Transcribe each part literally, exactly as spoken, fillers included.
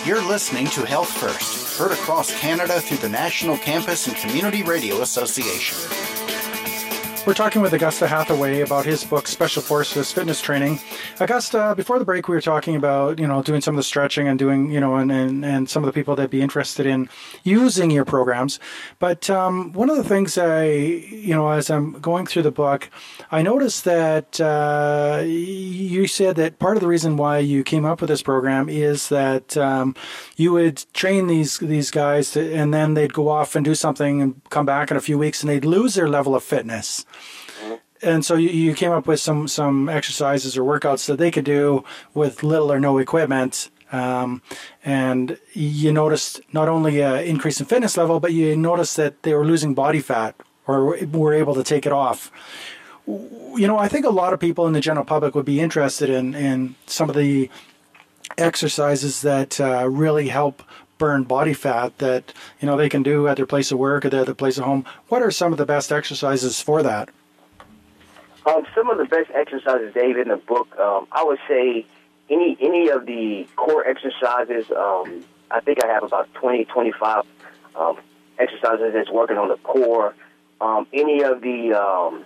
You're listening to Health First, heard across Canada through the National Campus and Community Radio Association. We're talking with Augusta Hathaway about his book, Special Forces Fitness Training. Augusta, before the break, we were talking about, you know, doing some of the stretching and doing, you know, and, and, and some of the people that'd be interested in using your programs. But um, one of the things I, you know, as I'm going through the book, I noticed that uh, you said that part of the reason why you came up with this program is that um, you would train these these guys to, and then they'd go off and do something and come back in a few weeks and they'd lose their level of fitness. And so you, you came up with some, some exercises or workouts that they could do with little or no equipment. Um, and you noticed not only an increase in fitness level, but you noticed that they were losing body fat or were able to take it off. You know, I think a lot of people in the general public would be interested in, in some of the exercises that uh, really help burn body fat that, you know, they can do at their place of work or their place of home. What are some of the best exercises for that? Um, some of the best exercises, Dave, in the book, um, I would say any any of the core exercises. Um, I think I have about twenty, twenty-five um, exercises that's working on the core. Um, any of the um,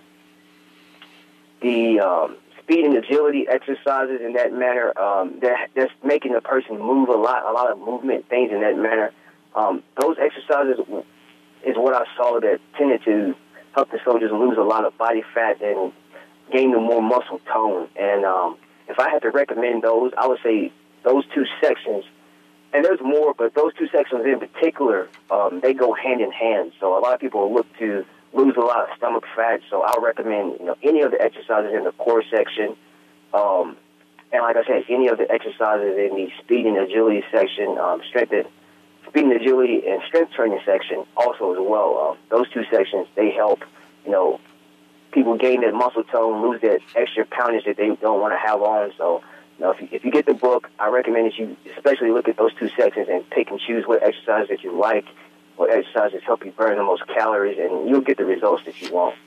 the um, speed and agility exercises in that manner, um, that that's making a person move a lot, a lot of movement, things in that manner. Um, those exercises is what I saw that tended to help the soldiers lose a lot of body fat and gain them more muscle tone. And um, if I had to recommend those, I would say those two sections, and there's more, but those two sections in particular, um, they go hand in hand. So a lot of people look to lose a lot of stomach fat, so I'll recommend, you know, any of the exercises in the core section. Um, and like I said, any of the exercises in the speed and agility section, um, strength and, speed and agility and strength training section also as well. Um, those two sections, they help, you know, people gain that muscle tone, lose that extra poundage that they don't want to have on. So, you know, if you, if you get the book, I recommend that you especially look at those two sections and pick and choose what exercise that you like, what exercises help you burn the most calories, and you'll get the results that you want.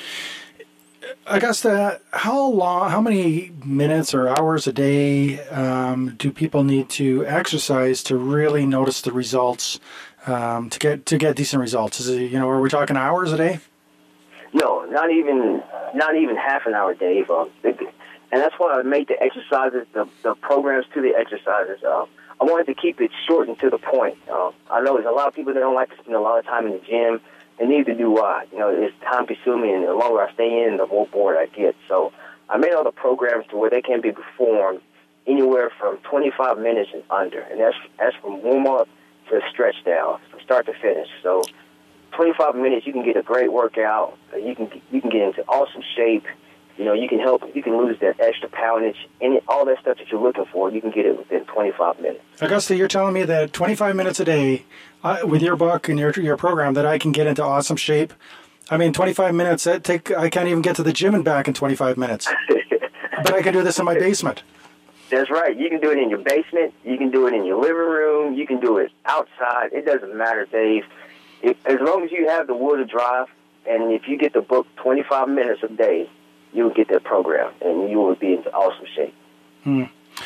Augusta, how long, how many minutes or hours a day um, do people need to exercise to really notice the results, um, to get to get decent results? Is it, you know, are we talking hours a day? No, not even not even half an hour, Dave. Um, and that's why I made the exercises, the, the programs to the exercises. Uh, I wanted to keep it short and to the point. Uh, I know there's a lot of people that don't like to spend a lot of time in the gym, and neither do I. You know, it's time-consuming, and the longer I stay in, the more bored I get. So I made all the programs to where they can be performed anywhere from twenty-five minutes and under, and that's that's from warm-up to stretch down, from start to finish. So twenty-five minutes, you can get a great workout. You can you can get into awesome shape. You know, you can help. You can lose that extra poundage, and all that stuff that you're looking for. You can get it within twenty-five minutes. Augusta, you're telling me that twenty-five minutes a day, uh, with your book and your your program, that I can get into awesome shape. I mean, twenty-five minutes. That take. I can't even get to the gym and back in twenty-five minutes. But I can do this in my basement. That's right. You can do it in your basement. You can do it in your living room. You can do it outside. It doesn't matter, Dave. If, as long as you have the will to drive, and if you get the book twenty-five minutes a day, you'll get that program, and you will be in awesome shape. Hmm.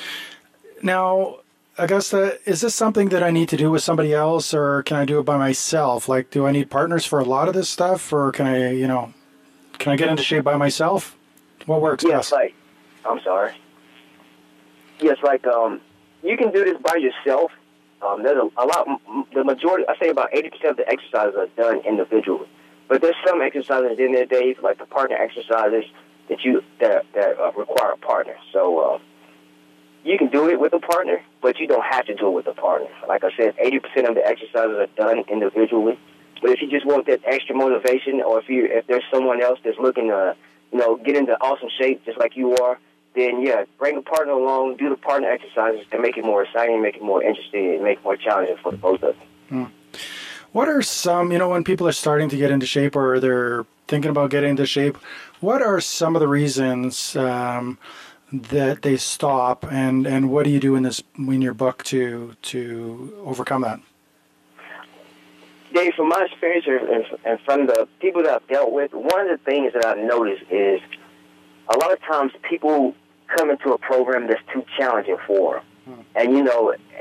Now, Augusta, is this something that I need to do with somebody else, or can I do it by myself? Like, do I need partners for a lot of this stuff, or can I, you know, can I get into shape by myself? What works yes, best? like, I'm sorry. Yes, like, um, you can do this by yourself. Um, there's a, a lot, the majority, I say about eighty percent of the exercises are done individually. But there's some exercises in there, Dave, like the partner exercises that you that that uh, require a partner. So uh, you can do it with a partner, but you don't have to do it with a partner. Like I said, eighty percent of the exercises are done individually. But if you just want that extra motivation, or if you if there's someone else that's looking to, you know, get into awesome shape just like you are, then yeah, bring a partner along, do the partner exercises to make it more exciting, make it more interesting, and make it more challenging for the both of them. Hmm. What are some, you know, when people are starting to get into shape or they're thinking about getting into shape, what are some of the reasons um, that they stop, and, and what do you do in this in your book to to overcome that? Dave, from my experience and, and from the people that I've dealt with, one of the things that I've noticed is a lot of times people come into a program that's too challenging for them. Hmm. And, you know, and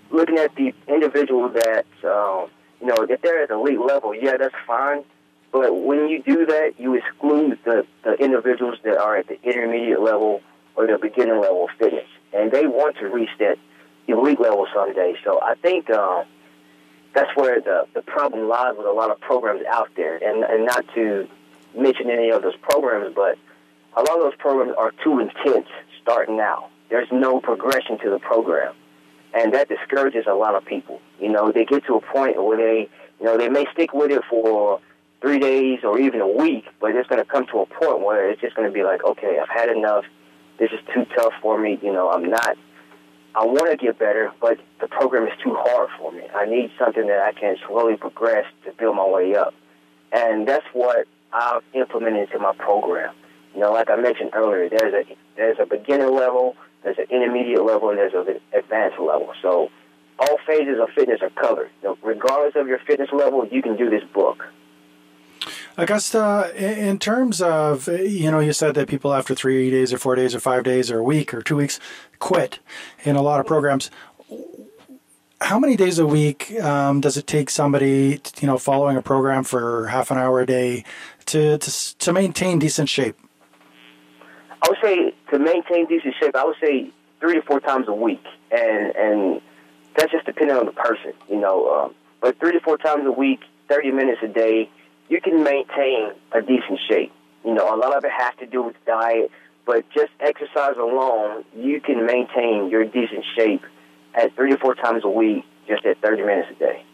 looking at the individual that, um, you know, if they're at the elite level, yeah, that's fine. But when you do that, you exclude the, the individuals that are at the intermediate level or the beginner level of fitness. And they want to reach that elite level someday. So I think uh, that's where the, the problem lies with a lot of programs out there. And, and not to mention any of those programs, but a lot of those programs are too intense starting out. There's no progression to the program. And that discourages a lot of people. You know, they get to a point where they, you know, they may stick with it for three days or even a week, but it's going to come to a point where it's just going to be like, okay, I've had enough. This is too tough for me. You know, I'm not, I want to get better, but the program is too hard for me. I need something that I can slowly progress to build my way up. And that's what I've implemented into my program. You know, like I mentioned earlier, there's a there's a beginner level, there's an intermediate level, and there's an advanced level. So all phases of fitness are covered. You know, regardless of your fitness level, you can do this book. Augusta, in terms of, you know, you said that people after three days or four days or five days or a week or two weeks quit in a lot of programs. How many days a week um, does it take somebody, you know, following a program for half an hour a day to, to, to maintain decent shape? I would say to maintain decent shape, I would say three to four times a week. And, and that's just depending on the person, you know. Um, but three to four times a week, thirty minutes a day, you can maintain a decent shape. You know, a lot of it has to do with diet, but just exercise alone, you can maintain your decent shape at three to four times a week, just at thirty minutes a day.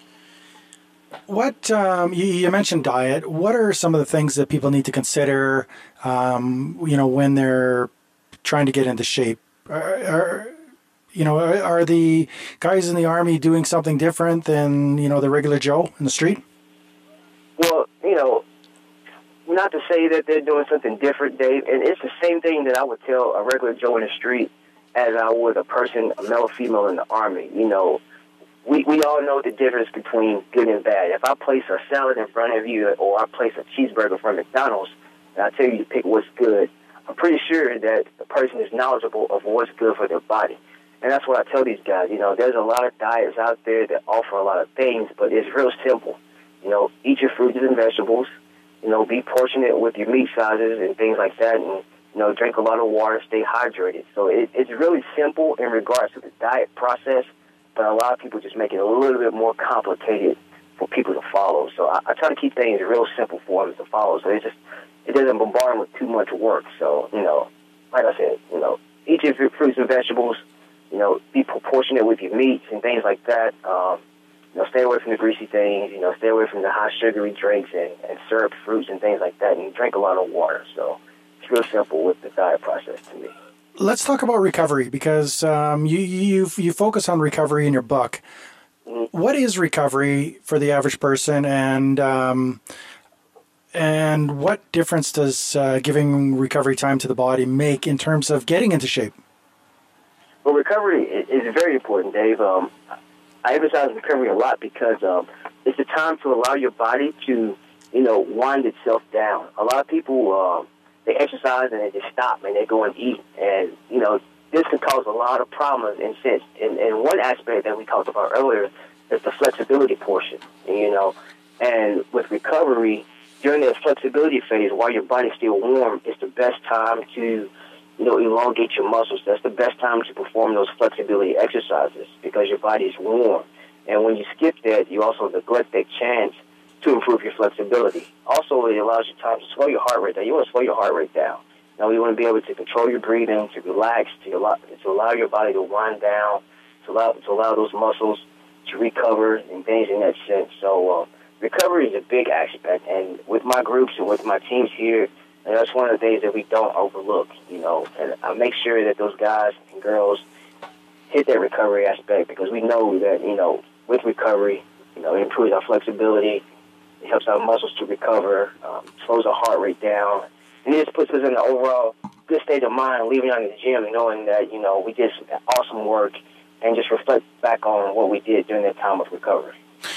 What, um, you, you mentioned diet. What are some of the things that people need to consider, um, you know, when they're trying to get into shape? Are, are, you know, are, are the guys in the Army doing something different than, you know, the regular Joe in the street? Well, you know, not to say that they're doing something different, Dave, and it's the same thing that I would tell a regular Joe in the street as I would a person, a male or female in the Army. You know, we, we all know the difference between good and bad. If I place a salad in front of you or I place a cheeseburger from McDonald's and I tell you to pick what's good, I'm pretty sure that the person is knowledgeable of what's good for their body. And that's what I tell these guys. You know, there's a lot of diets out there that offer a lot of things, but it's real simple. You know, eat your fruits and vegetables. You know, be portionate with your meat sizes and things like that. And, you know, drink a lot of water, stay hydrated. So it, it's really simple in regards to the diet process, but a lot of people just make it a little bit more complicated for people to follow. So I, I try to keep things real simple for them to follow. So it just, it doesn't bombard them with too much work. So, you know, like I said, you know, eat your fruits and vegetables. You know, be proportionate with your meats and things like that. Um, You know, stay away from the greasy things, you know, stay away from the high sugary drinks and, and syrup fruits and things like that, and drink a lot of water. So it's real simple with the diet process to me. Let's talk about recovery, because um, you, you, you focus on recovery in your book. Mm-hmm. What is recovery for the average person, and um, and what difference does uh, giving recovery time to the body make in terms of getting into shape? Well, recovery is very important, Dave. Um, I emphasize recovery a lot because um, it's a time to allow your body to, you know, wind itself down. A lot of people, uh, they exercise and they just stop and they go and eat. And, you know, this can cause a lot of problems in sense. And, and one aspect that we talked about earlier is the flexibility portion, you know. And with recovery, during that flexibility phase, while your body's still warm, it's the best time to, you know, elongate your muscles. That's the best time to perform those flexibility exercises because your body is warm. And when you skip that, you also neglect that chance to improve your flexibility. Also, it allows you time to slow your heart rate down. You want to slow your heart rate down. You know, you want to be able to control your breathing, to relax, to allow, to allow your body to wind down, to allow, to allow those muscles to recover and things in that sense. So uh, recovery is a big aspect. And with my groups and with my teams here, and that's one of the things that we don't overlook, you know. And I make sure that those guys and girls hit that recovery aspect because we know that, you know, with recovery, you know, it improves our flexibility, it helps our muscles to recover, um, slows our heart rate down, and it just puts us in an overall good state of mind leaving out of the gym knowing that, you know, we did some awesome work and just reflect back on what we did during that time of recovery.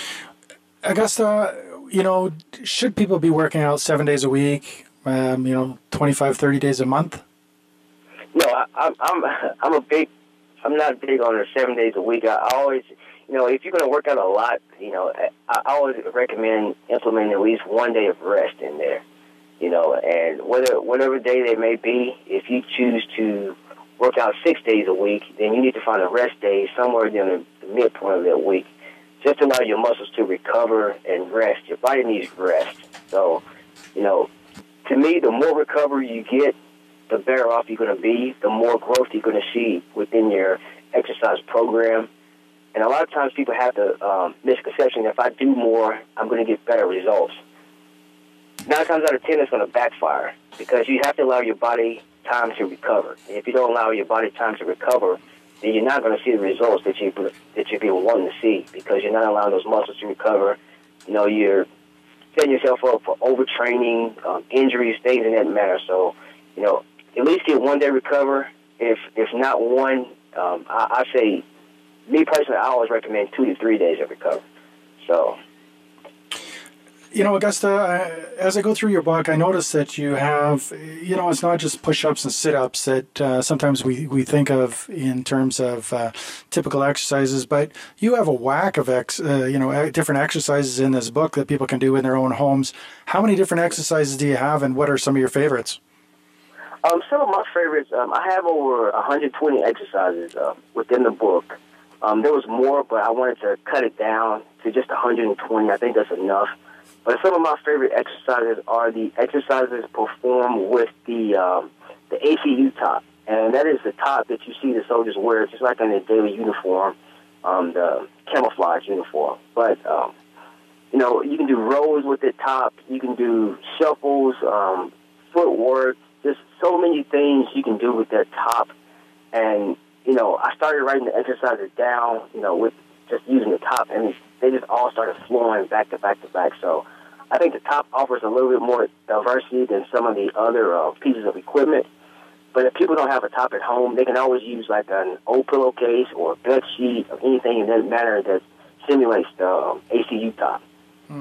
Augusta, you know, should people be working out seven days a week? Um, you know, twenty-five, thirty days a month? No, I, I'm I'm I'm a big I'm not big on the seven days a week. I always, you know, if you're going to work out a lot, you know, I, I always recommend implementing at least one day of rest in there. You know, and whether whatever day they may be, if you choose to work out six days a week, then you need to find a rest day somewhere in the midpoint of that week, just to allow your muscles to recover and rest. Your body needs rest. So, you know, to me, the more recovery you get, the better off you're going to be, the more growth you're going to see within your exercise program. And a lot of times people have the um, misconception that if I do more, I'm going to get better results. Nine times out of ten, it's going to backfire because you have to allow your body time to recover. And if you don't allow your body time to recover, then you're not going to see the results that you that you've been wanting to see because you're not allowing those muscles to recover. You know, you're setting yourself up for overtraining, um, injuries, things in that matter. So, you know, at least get one day recover. If if not one, um, I, I say, me personally, I always recommend two to three days of recovery. So. You know, Augusta, I, as I go through your book, I notice that you have, you know, it's not just push-ups and sit-ups that uh, sometimes we, we think of in terms of uh, typical exercises, but you have a whack of, ex, uh, you know, different exercises in this book that people can do in their own homes. How many different exercises do you have, and what are some of your favorites? Um, some of my favorites, um, I have over one hundred twenty exercises uh, within the book. Um, there was more, but I wanted to cut it down to just one hundred twenty. I think that's enough. But some of my favorite exercises are the exercises performed with the um, the A C U top. And that is the top that you see the soldiers wear, just like in their daily uniform, um, the camouflage uniform. But, um, you know, you can do rows with the top. You can do shuffles, um, footwork. There's so many things you can do with that top. And, you know, I started writing the exercises down, you know, with just using the top, and they just all started flowing back to back to back. So I think the top offers a little bit more diversity than some of the other uh, pieces of equipment. But if people don't have a top at home, they can always use like an old pillowcase or a bed sheet or anything in that manner that simulates the um, A C U top. Hmm.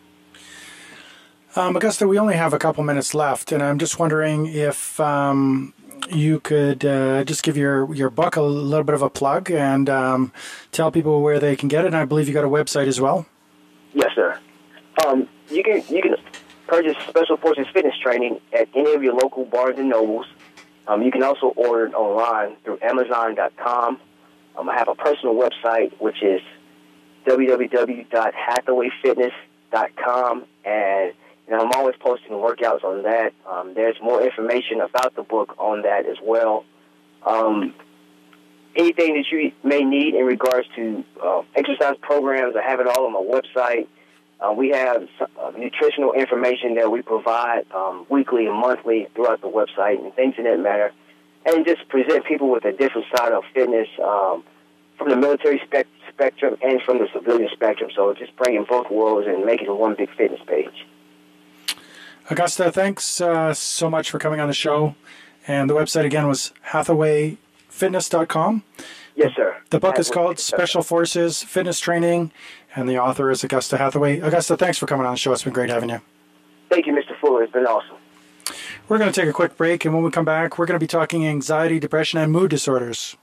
Um, Augusta, we only have a couple minutes left, and I'm just wondering if um, you could uh, just give your, your book a little bit of a plug and um, tell people where they can get it. And I believe you got a website as well. Yes, sir. Um, you can you can purchase Special Forces Fitness Training at any of your local Barnes and Nobles. Um, you can also order it online through Amazon dot com. Um, I have a personal website, which is w w w dot hathaway fitness dot com, and you know, I'm always posting workouts on that. Um, there's more information about the book on that as well. Um, anything that you may need in regards to uh, exercise programs, I have it all on my website. Uh, we have uh, nutritional information that we provide um, weekly and monthly throughout the website and things in that matter, and just present people with a different side of fitness um, from the military spec- spectrum and from the civilian spectrum. So just bringing both worlds and making it one big fitness page. Augusta, thanks uh, so much for coming on the show. And the website again was hathaway fitness dot com. Yes, sir. The book is called Special Forces Fitness Training, and the author is Augusta Hathaway. Augusta, thanks for coming on the show. It's been great having you. Thank you, Mister Fuller. It's been awesome. We're going to take a quick break, and when we come back, we're going to be talking anxiety, depression, and mood disorders.